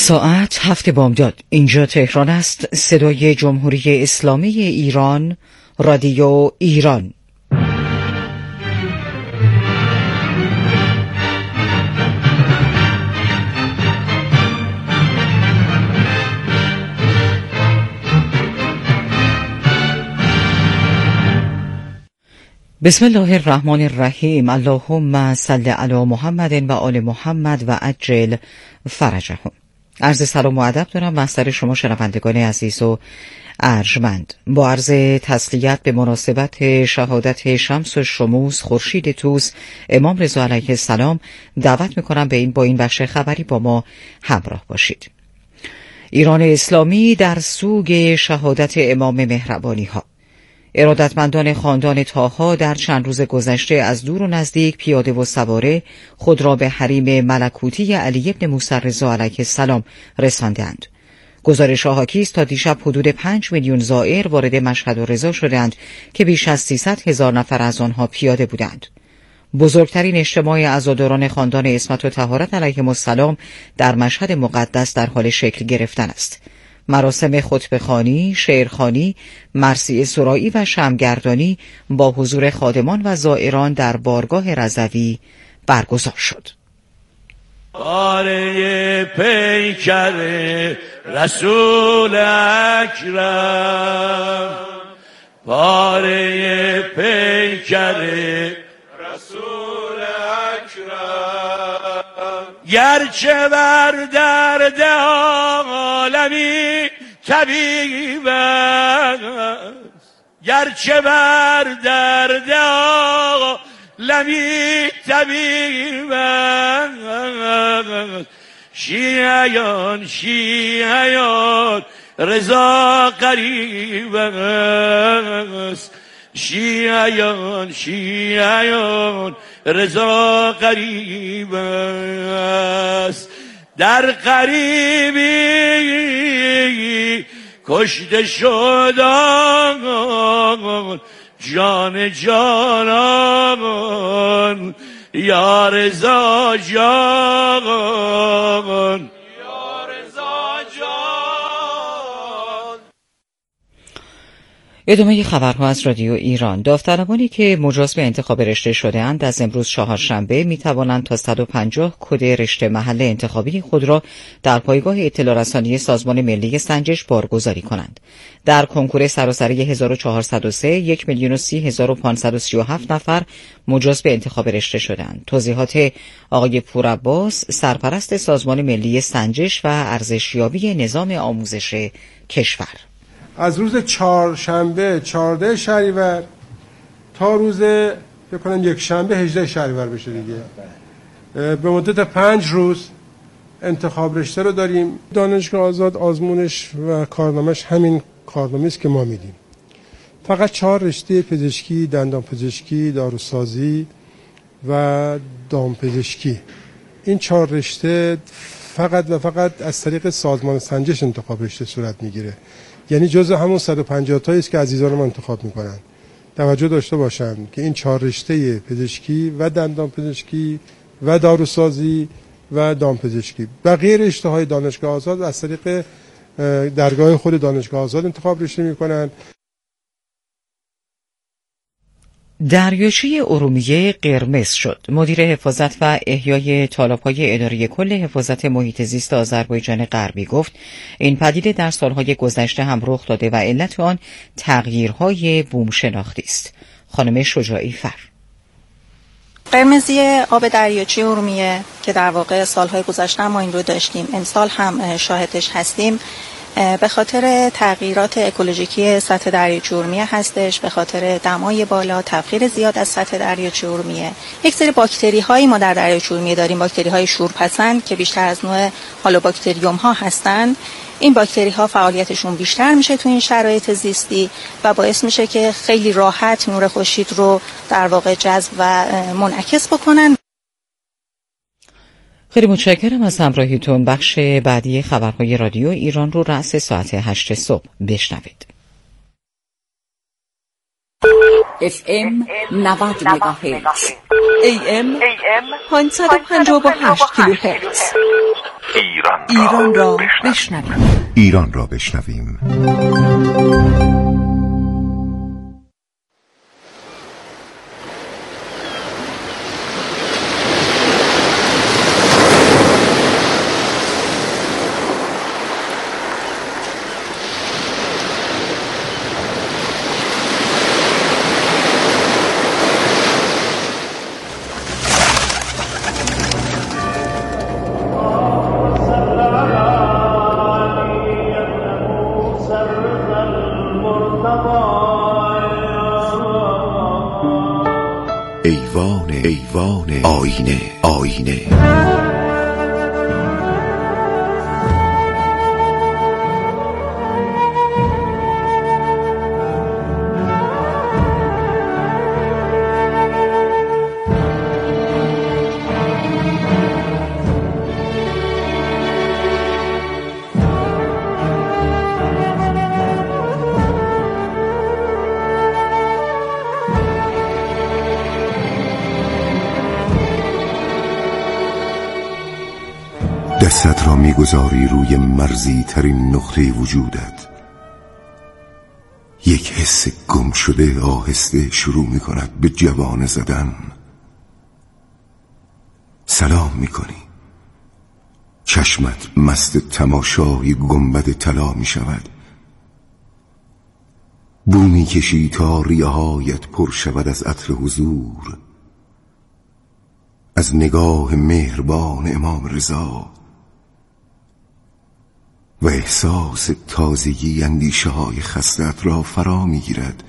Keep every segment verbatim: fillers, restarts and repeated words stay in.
ساعت هفت بامداد. اینجا تهران است. صدای جمهوری اسلامی ایران، رادیو ایران. بسم الله الرحمن الرحیم. اللهم صل علی محمد و آل محمد و عجل فرجهم. عرض سلام و ادب دارم محضر شما شنوندگان عزیز و ارجمند. با عرض تسلیت به مناسبت شهادت شمس و شموس خورشید طوس امام رضا علیه السلام دعوت میکنم به این با این بخش خبری با ما همراه باشید. ایران اسلامی در سوگ شهادت امام مهربانی ها. ارادتمندان خاندان طاها در چند روز گذشته از دور و نزدیک پیاده و سواره خود را به حریم ملکوتی علی ابن موسی رضا علیه السلام رساندند. گزارش ها حاکی است تا دیشب حدود پنج میلیون زائر وارد مشهد و رضا شدند که بیش از سیصد هزار نفر از آنها پیاده بودند. بزرگترین اجتماع عزاداران خاندان عصمت و طهارت علیهم السلام در مشهد مقدس در حال شکل گرفتن است. مراسم خطبه‌خوانی، شعرخوانی، مرثیه سرایی و شمعگردانی با حضور خادمان و زائران در بارگاه رضوی برگزار شد. باره پیکر رسول اکرم، باره پیکر رسول اکرم، گرچه بر درد عالمی طبیب است، گرچه بر درد عالمی طبیب است، شیعیان شیعیان رضا قریب است، شیعیان شیعیان رضا قریب است، در قریبی کشته شدان جان جانان یا رضا جان، یا رضا جان. ادامه خبرها از رادیو ایران. داوطلبانی که مجاز به انتخاب رشته شده‌اند از امروز چهارشنبه می توانند تا صد و پنجاه کد رشته محل انتخابی خود را در پایگاه اطلاع رسانی سازمان ملی سنجش بارگذاری کنند. در کنکور سراسری هزار و چهارصد و سه یک میلیون و سی هزار و پانصد و سی و هفت نفر مجاز به انتخاب رشته شدند. توضیحات آقای پورعباس، سرپرست سازمان ملی سنجش و ارزشیابی نظام آموزش کشور. از روز چهارشنبه چهارده شهریور تا روز بکنم یک شنبه هجده شهریور بشه دیگه، به مدت پنج روز انتخاب رشته رو داریم. دانشگاه آزاد آزمونش و کارنامهش همین کارنامه است که ما میدیم. فقط چهار رشته پزشکی، دندان پزشکی، داروسازی و دامپزشکی، این چهار رشته فقط و فقط از طریق سازمان سنجش انتخاب رشته صورت میگیره، یعنی جزء همون صد و پنجاه تایی است که عزیزان ما انتخاب میکنن. توجه داشته باشن که این چهار رشته پزشکی و دندان پزشکی و داروسازی و دامپزشکی، بقیه رشته های دانشگاه آزاد از طریق درگاه خود دانشگاه آزاد انتخاب رشته میکنن. دریاچه ارومیه قرمز شد. مدیر حفاظت و احیای تالاب‌های اداره کل حفاظت محیط زیست آذربایجان غربی گفت این پدیده در سالهای گذشته هم رخ داده و علت آن تغییرهای بوم شناختی است. خانم شجاعی فر. قرمزی آب دریاچه ارومیه که در واقع سالهای گذشته ما این رو داشتیم، امسال هم شاهدش هستیم، به خاطر تغییرات اکولوژیکی سطح دریاچه ارومیه هستش، به خاطر دمای بالا، تبخیر زیاد از سطح دریاچه ارومیه. یک سری باکتری هایی ما در دریاچه ارومیه داریم، باکتری های شورپسند که بیشتر از نوع هالوباکتریوم ها هستند. این باکتری ها فعالیتشون بیشتر میشه تو این شرایط زیستی و باعث میشه که خیلی راحت نور خورشید رو در واقع جذب و منعکس بکنن. خیلی متشکرم از همراهیتون. بخش بعدی خبرهای رادیو ایران رو رأس ساعت هشت صبح بشنوید. اف ام نود مگاهرتز، ای ام پانصد و پنجاه و هشت کیلوهرتز. ایران را بشنویم. ایران را بشنویم. ایوان ایوان آینه آینه دستت را میگذاری روی مرزی ترین نقطه وجودت. یک حس گم شده آهسته شروع میکند به جوانه زدن. سلام میکنی. چشمت مست تماشای گنبد طلا میشود. بو میکشی تا ریه‌هایت پر شود از عطر حضور، از نگاه مهربان امام رضا، و احساس تازگی اندیشه های خستت را فرا میگیرد.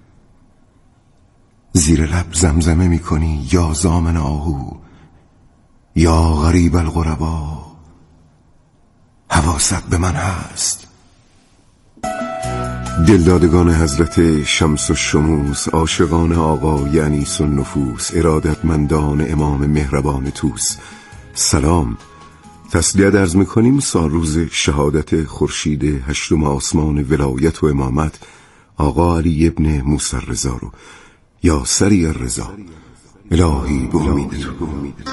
زیر لب زمزمه میکنی یا زامن آهو، یا غریب الغربا، حواست به من هست. دلدادگان حضرت شمس الشموس، عاشقان آقا یعنی النفوس، ارادتمندان امام مهربان توس، سلام. تسلیت عرض میکنیم سال روز شهادت خورشید هشتم آسمان ولایت و امامت آقا علی ابن موسی رضا رو، یا سری الرضا. الهی به امید تو.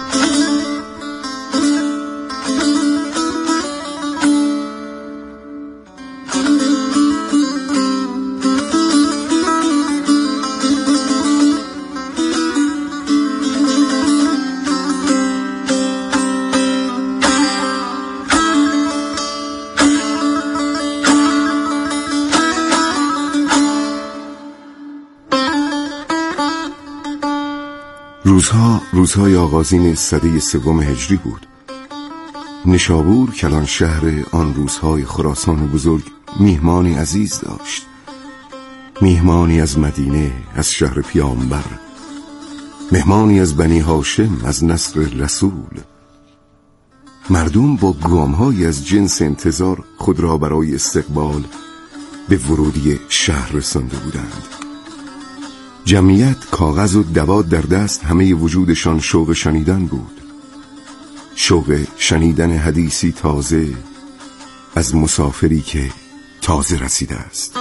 روزها روزهای آغازین سده سوم هجری بود. نشابور کلان شهر آن روزهای خراسان بزرگ میهمانی عزیز داشت. میهمانی از مدینه، از شهر پیامبر، مهمانی از بنی هاشم، از نسل رسول. مردم با گام‌های از جنس انتظار خود را برای استقبال به ورودی شهر رسانده بودند. جمعیت کاغذ و دوات در دست، همه وجودشان شوق شنیدن بود. شوق شنیدن حدیثی تازه از مسافری که تازه رسیده است.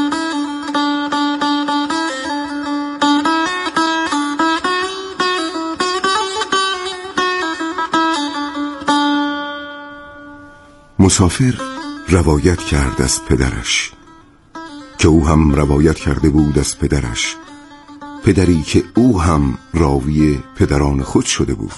مسافر روایت کرد از پدرش که او هم روایت کرده بود از پدرش، پدری که او هم راوی پدران خود شده بود.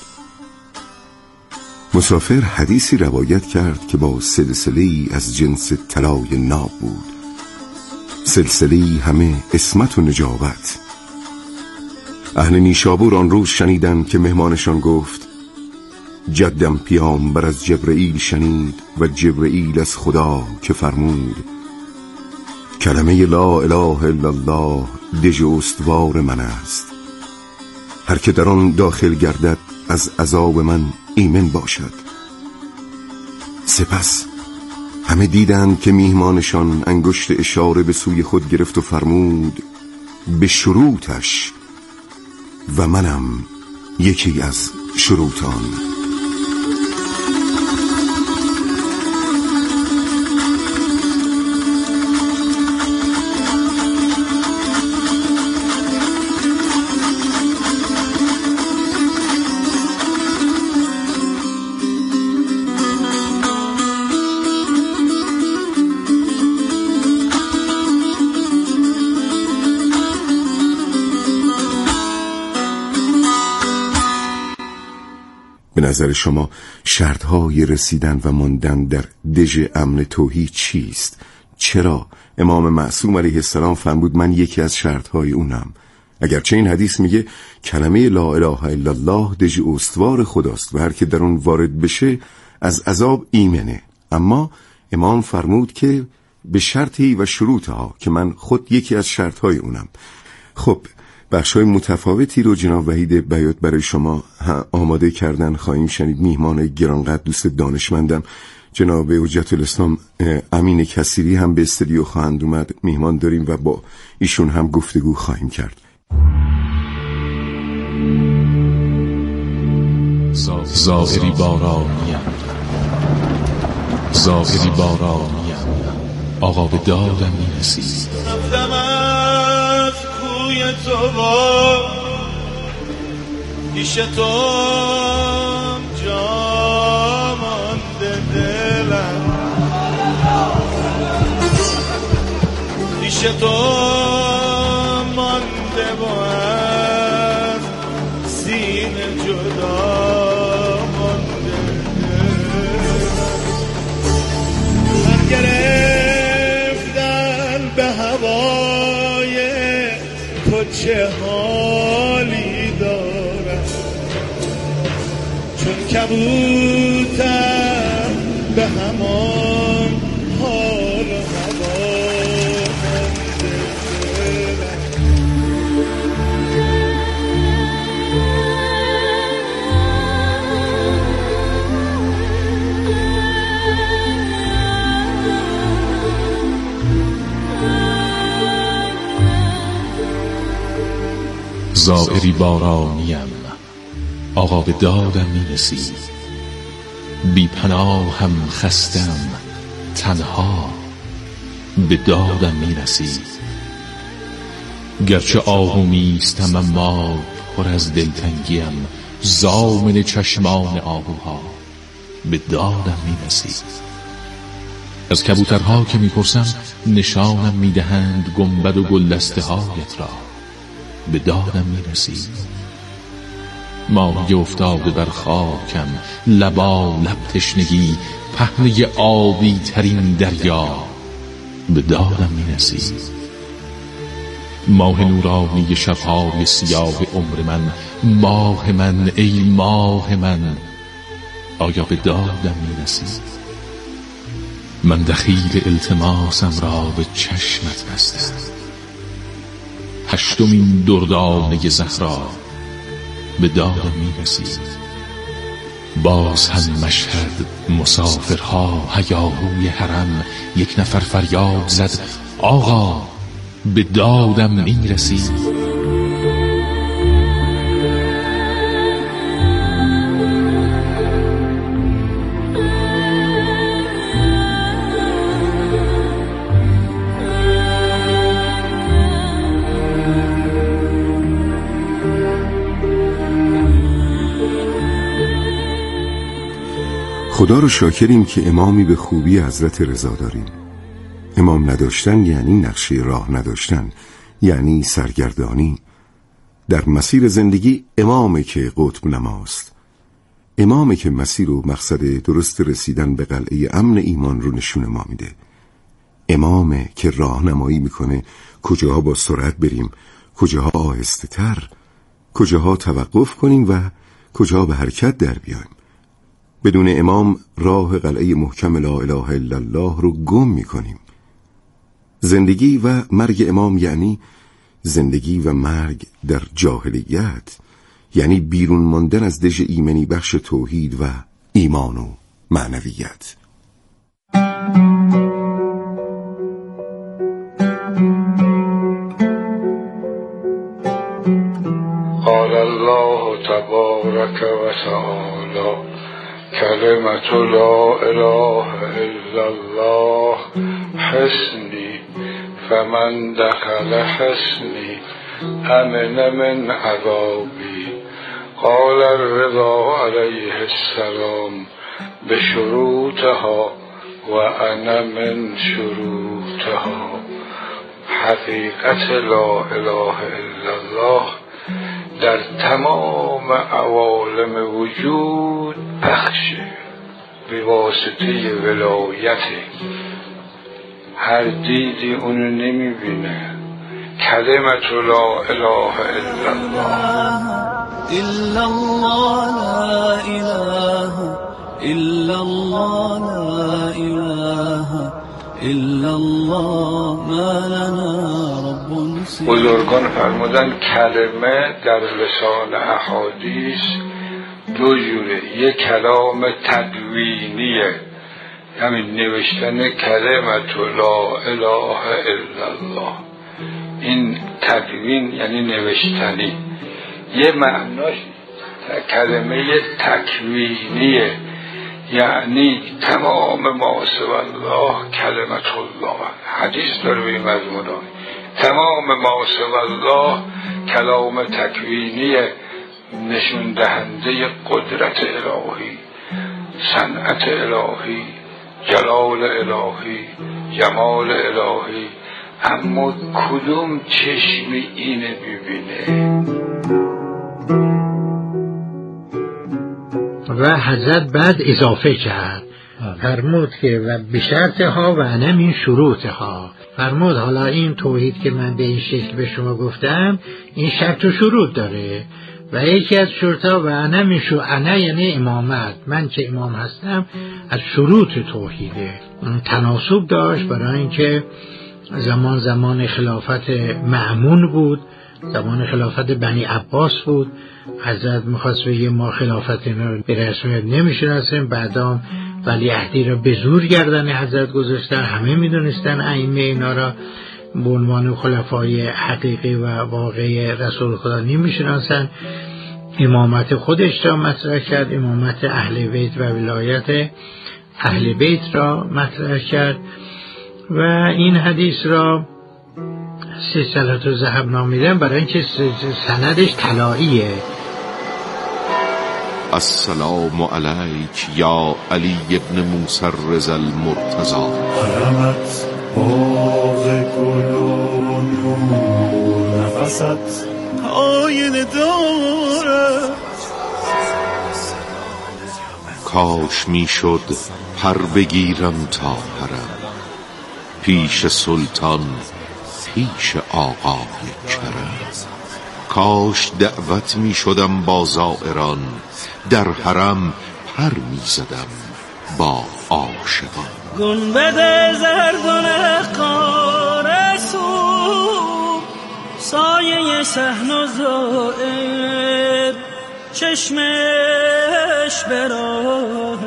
مسافر حدیثی روایت کرد که با سلسله‌ای از جنس طلای ناب بود، سلسله‌ای همه عصمت و نجابت. اهل نیشابور آن روز شنیدند که مهمانشان گفت جدم پیامبر از جبرئیل شنید و جبرئیل از خدا که فرمود کلمه لا اله الا الله دژ استوار من است، هر که در آن داخل گردد از عذاب من ایمن باشد. سپس همه دیدند که میهمانشان انگشت اشاره به سوی خود گرفت و فرمود به شروطش، و منم یکی از شروطان. به نظر شما شرطهای رسیدن و ماندن در دژ امن توحید چیست؟ چرا امام معصوم علیه السلام فرمود من یکی از شرطهای اونم؟ اگرچه این حدیث میگه کلمه لا اله الا الله دژ استوار خداست و هر که در اون وارد بشه از عذاب ایمنه، اما امام فرمود که به شرطی و شروطها که من خود یکی از شرطهای اونم. خب بخشای متفاوتی رو جناب وحید بیات برای شما آماده کردن، خواهیم شنید. میهمان گرانقدر دوست دانشمندم جناب حجت الاسلام امین کثیری هم به استودیو خواهند اومد، میهمان داریم و با ایشون هم گفتگو خواهیم کرد. زائری بارانیم زائری بارانیم آقا به دادم میرسی. رفتم از کوی تو با پیش تو جا مانده دلم، پیش تو مانده با از سینه جدا مانده من گرفتن به هوای تو چه حالی دارم، چون کبوتر به همان حال و هوا مانده زائری بارانیم آقا به دادم میرسی. بی پناهم خستم تنها به دادم میرسی. گرچه آهو نیستم اما پر از دلتنگیم، ضامن چشمان آهوها به دادم میرسی. از کبوترها که میپرسم نشانم میدهند گنبد و گلدسته هایت را به دادم میرسی. ماهی افتاده بر خاکم لبا لب تشنگی، پهنه آبی ترین دریا به دادم میرسی. ماه نورانی شبهای سیاه عمر من، ماه من ای ماه من آیا به دادم میرسی؟ من دخیل التماسم را به چشمت بستم، هشتمین دردانه زهرا به دادم میرسی. باز هم مشهد مسافرها هیاهوی حرم، یک نفر فریاد زد آقا به دادم میرسی. خدا رو شاکریم که امامی به خوبی حضرت رضا داریم. امام نداشتن یعنی نقشه راه نداشتن، یعنی سرگردانی. در مسیر زندگی امامه که قطب نماست، امامه که مسیر و مقصد درست رسیدن به قلعه امن ایمان رو نشون ما میده. امامه که راهنمایی میکنه کجاها با سرعت بریم، کجاها آهسته تر، کجاها توقف کنیم و کجاها به حرکت در بیایم. بدون امام راه قلعه محکم لا اله الا الله رو گم میکنیم. زندگی و مرگ امام یعنی زندگی و مرگ در جاهلیت، یعنی بیرون ماندن از دژ ایمنی بخش توحید و ایمان و معنویت. قال الله تبارک و تعالی کلمت لا اله الا الله حسنی فمن دخل حسنی امن من عذابی. قال الرضا علیه السلام بشروطها و انا من شروطها. حقیقت لا اله الا الله در تمام عوالم وجود پخشه به واسطه ولایت. هر دیدی اونو نمیبینه. کلمت لا اله الا الله، الا الله، لا اله الا الله، لا اله الا الله، ما لنا رب سواه. بزرگان فرمودن کلمه در لسان احادیث دو جوره. یک کلام تدوینیه، همین نوشتن کلمت لا اله الا الله، این تدوین یعنی نوشتنی. یه معناش کلمه تکوینیه، یعنی تمام ما سوی الله کلمت الله. حدیث داره به این مضمون، تمام ما سوی الله کلام تکوینیه، نشون دهنده قدرت الهی، صنعت الهی، جلال الهی، جمال الهی. اما کدوم چشمی اینه ببینه؟ و حضرت بعد اضافه کرد، فرمود که و بشرطها و انم این شروطها. فرمود حالا این توحید که من به این شکل به شما گفتم این شرط و شروط داره و یکی از شروطها و انم این شروط، انه یعنی امامت، من که امام هستم از شروط توحیده. تناسب داشت برای اینکه زمان زمان خلافت مأمون بود، زمان خلافت بنی عباس بود. حضرت میخواست بگه ما خلافت اینا رو به رسمیت نمیشناسیم، بعدا ولیعهدی را به زور گردن حضرت گذاشتن. همه میدونستن ائمه اینا را به عنوان خلفای حقیقی و واقعی رسول خدا نمیشناسن. امامت خودش را مطرح کرد، امامت اهل بیت و ولایت اهل بیت را مطرح کرد و این حدیث را سلسله الذهب نامیدن برای اینکه سندش طلاییه. السلام علیک یا علی ابن موسی الرضا المرتضی. حرمت باغ گل و نور، نفست آینه داره. کاش میشد پر بگیرم تا حرم، پیش سلطان پیش آقای کرم. کاش دعوت می شدم با زائران، در حرم پر می زدم با عاشقان. گنبد زرد و نقار سو، سایه صحن و زائر، چشمش براه.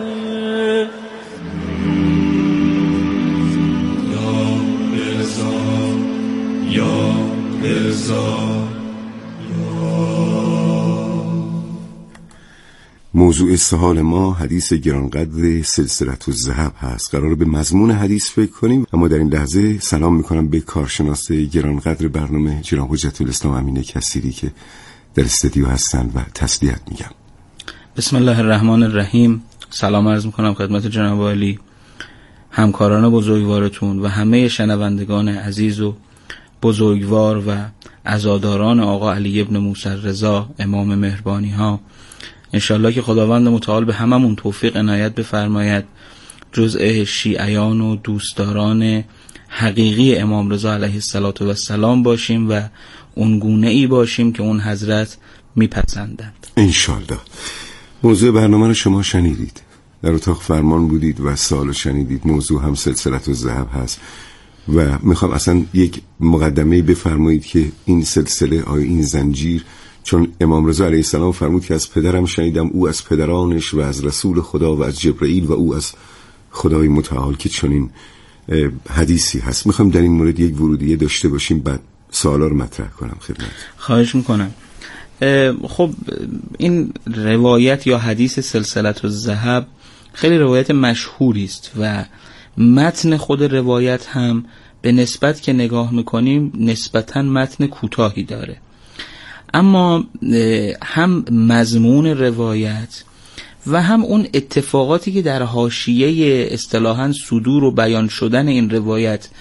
موضوع استحال ما حدیث گرانقدر سلسله الذهب هست. قرار به مضمون حدیث فکر کنیم، اما در این لحظه سلام میکنم به کارشناس گرانقدر برنامه جناب حجت الاسلام امین کثیری که در استودیو هستن و تسلیت میگم. بسم الله الرحمن الرحیم. سلام عرض میکنم خدمت جناب عالی، همکاران بزرگوارتون و همه شنوندگان عزیز و بزرگوار و عزاداران آقا علی ابن موسی الرضا امام مهربانی ها. انشالله که خداوند متعال به هممون توفیق عنایت بفرماید جزء شیعیان و دوستداران حقیقی امام رضا علیه السلام باشیم و اون گونه ای باشیم که اون حضرت میپسندند انشالله. موضوع برنامه رو شما شنیدید، در اتاق فرمان بودید و سوال شنیدید. موضوع هم سلسله الذهب هست و میخوام اصلا یک مقدمه بفرمایید که این سلسله، آیا این زنجیر، چون امام رضا علیه السلام فرمود که از پدرم شنیدم، او از پدرانش و از رسول خدا و از جبرئیل و او از خدای متعال که چنین حدیثی هست. میخوام در این مورد یک ورودیه داشته باشیم، بعد سوالا رو مطرح کنم خدمت. خواهش میکنم. خب این روایت یا حدیث سلسله الذهب خیلی روایت مشهوری است و متن خود روایت هم به نسبت که نگاه میکنیم نسبتاً متن کوتاهی داره، اما هم مضمون روایت و هم اون اتفاقاتی که در حاشیه اصطلاحاً صدور و بیان شدن این روایت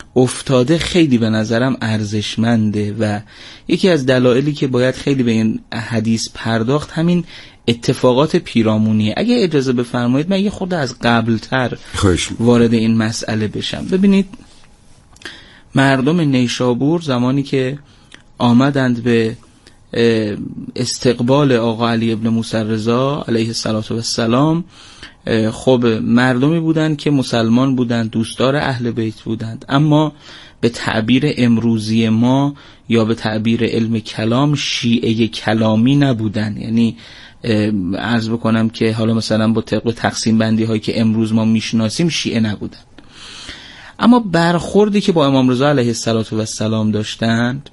افتاده خیلی به نظرم ارزشمنده و یکی از دلایلی که باید خیلی به این حدیث پرداخت همین اتفاقات پیرامونیه. اگه اجازه بفرمایید من یه خورده از قبلتر وارد این مسئله بشم. ببینید مردم نیشابور زمانی که آمدند به استقبال آقا علی ابن موسی رضا علیه السلام، خب مردمی بودند که مسلمان بودند، دوستدار اهل بیت بودند، اما به تعبیر امروزی ما یا به تعبیر علم کلام شیعه کلامی نبودند. یعنی عرض بکنم که حالا مثلا با طبق تقسیم بندی هایی که امروز ما میشناسیم شیعه نبودند، اما برخوردی که با امام رضا علیه السلام داشتند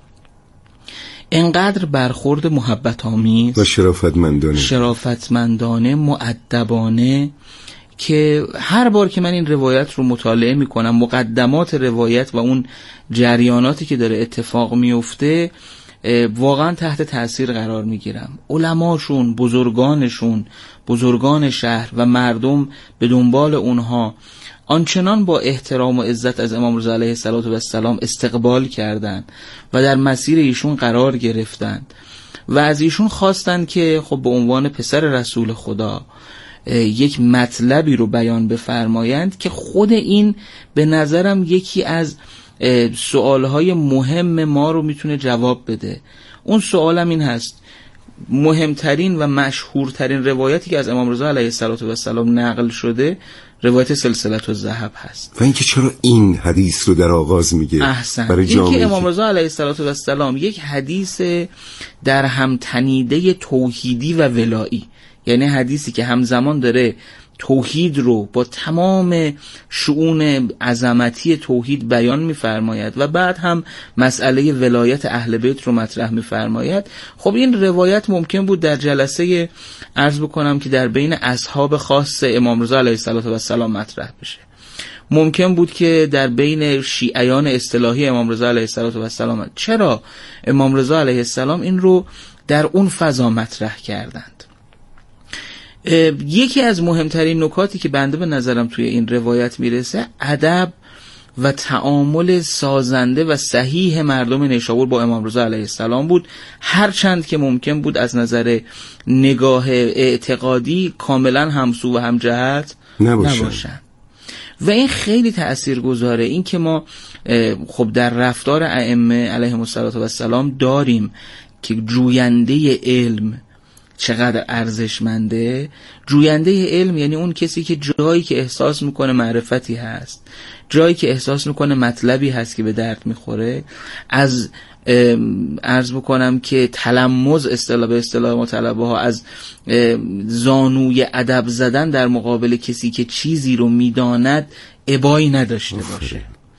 انقدر برخورد محبت آمیز و شرافتمندانه شرافتمندانه مؤدبانه که هر بار که من این روایت رو مطالعه میکنم، مقدمات روایت و اون جریاناتی که داره اتفاق میفته، واقعا تحت تأثیر قرار میگیرم. علماشون، بزرگانشون، بزرگان شهر و مردم به دنبال اونها آنچنان با احترام و عزت از امام رضا علیه السلام استقبال کردند و در مسیر ایشون قرار گرفتند و از ایشون خواستند که خب به عنوان پسر رسول خدا یک مطلبی رو بیان بفرمایند که خود این به نظرم یکی از سوالهای مهم ما رو میتونه جواب بده. اون سوالم این هست: مهمترین و مشهورترین روایتی که از امام رضا علیه السلام نقل شده روایت سلسله الذهب هست. و اینکه چرا این حدیث رو در آغاز میگه احسن. برای جامعه که امام رضا علیه السلام یک حدیث در هم تنیده توحیدی و ولایی، یعنی حدیثی که همزمان داره توحید رو با تمام شؤون عظمتی توحید بیان می‌فرماید و بعد هم مسئله ولایت اهل بیت رو مطرح می‌فرماید. خب این روایت ممکن بود در جلسه عرض بکنم که در بین اصحاب خاص امام رضا علیه السلام مطرح بشه، ممکن بود که در بین شیعیان اصطلاحی امام رضا علیه السلام. چرا امام رضا علیه السلام این رو در اون فضا مطرح کردند؟ یکی از مهمترین نکاتی که بنده به نظرم توی این روایت میرسه ادب و تعامل سازنده و صحیح مردم نیشابور با امام رضا علیه السلام بود، هرچند که ممکن بود از نظر نگاه اعتقادی کاملا همسو و همجهت نباشن و این خیلی تأثیر گذاره. این که ما خب در رفتار ائمه علیهم السلام داریم که جوینده علم چقدر ارزشمنده. جوینده علم یعنی اون کسی که جایی که احساس میکنه معرفتی هست، جایی که احساس میکنه مطلبی هست که به درد میخوره، از عرض بکنم که تلمذ اصطلاح به اصطلاح ما طلبه ها از زانوی ادب زدن در مقابل کسی که چیزی رو میداند ابایی نداشته باشه.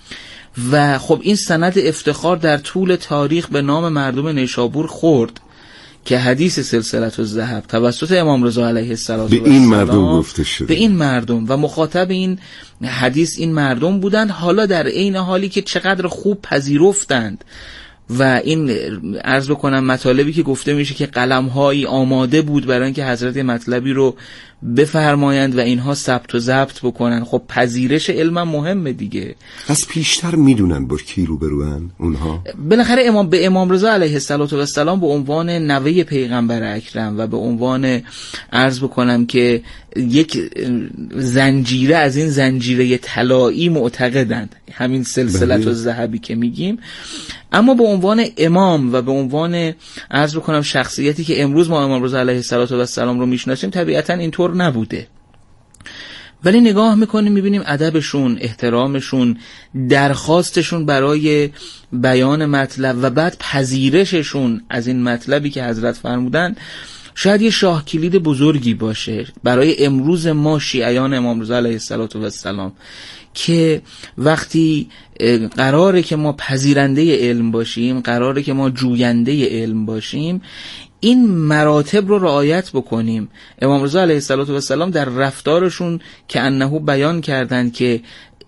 و خب این سند افتخار در طول تاریخ به نام مردم نیشابور خورد که حدیث سلسله الذهب توسط امام رضا علیه السلام به این مردم گفته شده، به این مردم و مخاطب این حدیث این مردم بودند. حالا در عین حالی که چقدر خوب پذیرفتند و این عرض بکنم مطالبی که گفته میشه که قلم‌هایی آماده بود برای اینکه حضرت مطلبی رو بفرمایند و اینها ثبت و ضبط بکنن. خب پذیرش علم مهمه دیگه. از پیشتر میدونن با کی روبروان اونها. بالاخره امام به امام رضا علیه السلام به عنوان نوه پیغمبر اکرم و به عنوان عرض بکنم که یک زنجیره از این زنجیره طلایی معتقدند، همین سلسله الذهبی که میگیم، اما به عنوان امام و به عنوان عرض بکنم شخصیتی که امروز ما امام رضا علیه السلام رو میشناسیم طبیعتا اینطور نبوده. ولی نگاه میکنیم میبینیم ادبشون، احترامشون، درخواستشون برای بیان مطلب و بعد پذیرششون از این مطلبی که حضرت فرمودن شاید یه شاه کلید بزرگی باشه برای امروز ما شیعیان امام رضا علیه السلام که وقتی قراره که ما پذیرنده علم باشیم، قراره که ما جوینده علم باشیم، این مراتب رو رعایت بکنیم. امام رضا علیه السلام در رفتارشون که انه بیان کردن که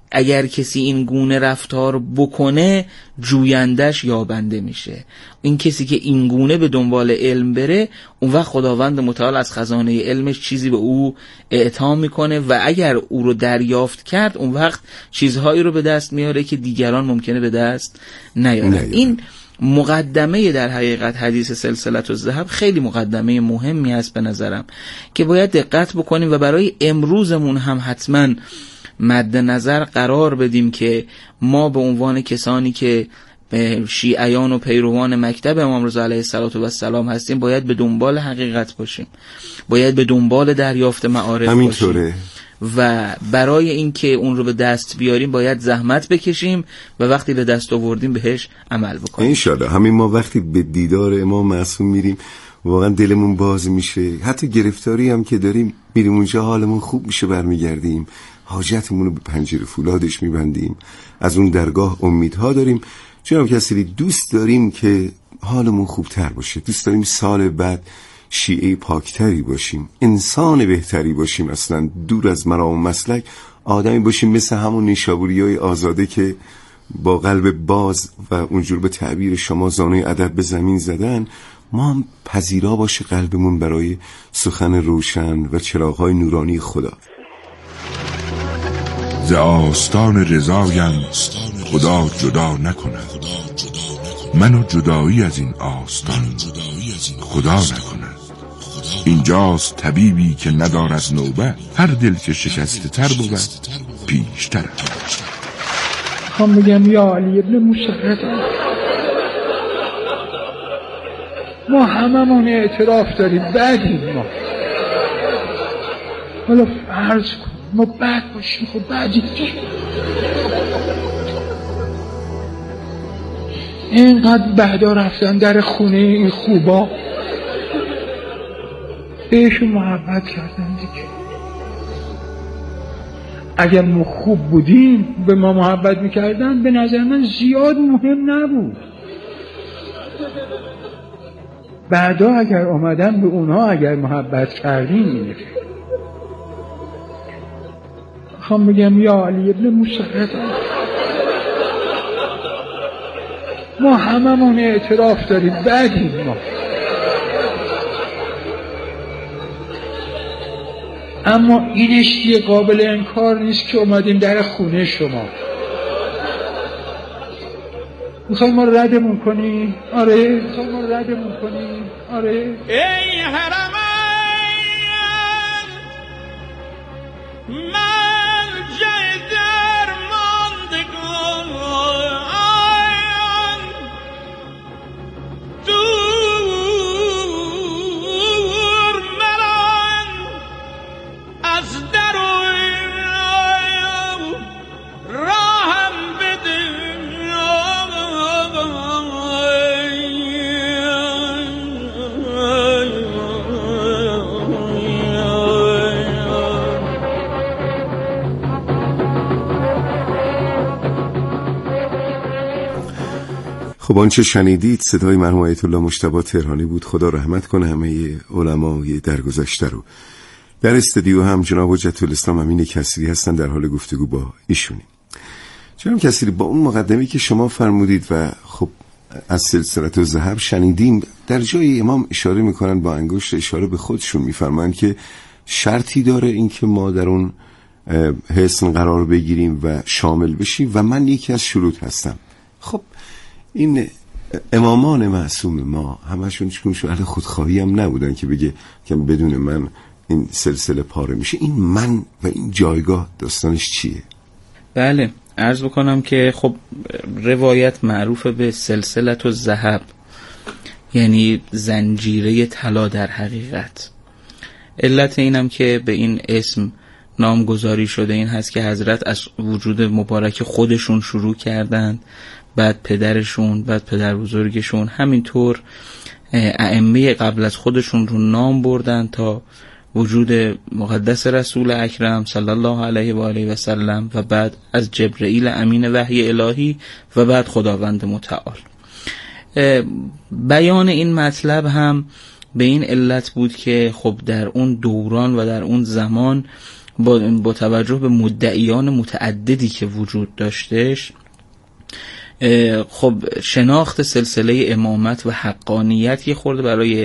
اگر کسی این گونه رفتار بکنه جویندش یابنده میشه. این کسی که این گونه به دنبال علم بره، اون وقت خداوند متعال از خزانه علمش چیزی به او اعطا میکنه و اگر او رو دریافت کرد، اون وقت چیزهایی رو به دست میاره که دیگران ممکنه به دست نیارن. این مقدمه در حقیقت حدیث سلسله الذهب خیلی مقدمه مهمی است به نظرم که باید دقت بکنیم و برای امروزمون هم حتما مد نظر قرار بدیم که ما به عنوان کسانی که شیعیان و پیروان مکتب امام رضا علیه السلام هستیم باید به دنبال حقیقت باشیم، باید به دنبال دریافت معارف باشیم و برای اینکه اون رو به دست بیاریم باید زحمت بکشیم و وقتی به دست آوردیم بهش عمل بکنیم. انشالله همین ما وقتی به دیدار امام معصوم میریم واقعا دلمون باز میشه، حتی گرفتاری هم که داریم میریم اونجا حالمون خوب میشه، برمیگردیم حاجتمون رو به پنجره فولادش میبندیم، از اون درگاه امیدها داریم. جناب کسری دوست داریم که حالمون خوبتر باشه، دوست داریم سال بعد شیعه پاکتری باشیم، انسان بهتری باشیم، اصلا دور از مرام و مسلک آدمی باشیم مثل همون نیشابوریای آزاده که با قلب باز و اونجور به تعبیر شما زانوی ادب به زمین زدن. ما هم پذیرا باشه قلبمون برای سخن روشن و چراغ‌های نورانی خدا. ز آستان رضایم خدا جدا نکند، منو جدایی از این آستان خدا نکند. اینجاست طبیبی که ندارد نوبت، هر دل که شکسته تر بود پیشتر. خواهم بگم یا علی ابن موسی، ما هممون اعتراف داریم بدیم، ما حالا فرض کن ما بد باشیم، خب بدیم اینقدر بعدا رفتن در خونه این خوبا بهشون محبت کردن دیگه. اگر ما خوب بودیم به ما محبت میکردن، به نظر من زیاد مهم نبود. بعدا اگر آمدن به اونها اگر محبت کردیم اینه. خواهم بگم یا علی ابن موسی، ما هممون اعتراف داریم بدیم، ما اما اینش یه قابل انکار نیست که اومدیم در خونه شما. میخوای ما ردمون کنی؟ آره میخوای ما ردمون کنی؟ آره. ای حرمین مرجع درماندگان، دور مران از در و راهم بده. خب آنچه شنیدید صدای مرحوم آیت الله مجتبی تهرانی بود، خدا رحمت کنه همه علمای درگذشته رو. در استودیو هم جناب حجت الاسلام امین کسری هستن، در حال گفتگو با ایشونیم. جناب کسری، با اون مقدمه‌ای که شما فرمودید و خب از سلسله الذهب شنیدیم، در جای امام اشاره میکنن با انگشت اشاره به خودشون، میفرمایند که شرطی داره این که ما در اون حسن قرار بگیریم و شامل بشیم و من یکی از شروط هستم. خب این امامان معصوم ما همشون چون اهل خودخواهی هم نبودن که بگه که بدون من این سلسله پاره میشه. این من و این جایگاه داستانش چیه؟ بله عرض بکنم که خب روایت معروف به سلسله الذهب، یعنی زنجیره طلا در حقیقت. علت اینم که به این اسم نامگذاری شده این هست که حضرت از وجود مبارک خودشون شروع کردند، بعد پدرشون، بعد پدر بزرگشون، همینطور ائمه قبل از خودشون رو نام بردن تا وجود مقدس رسول اکرم صلی الله علیه و آله و سلم و بعد از جبرئیل امین وحی الهی و بعد خداوند متعال. بیان این مطلب هم به این علت بود که خب در اون دوران و در اون زمان با, با توجه به مدعیان متعددی که وجود داشتش، خب شناخت سلسله امامت و حقانیت یه خورده برای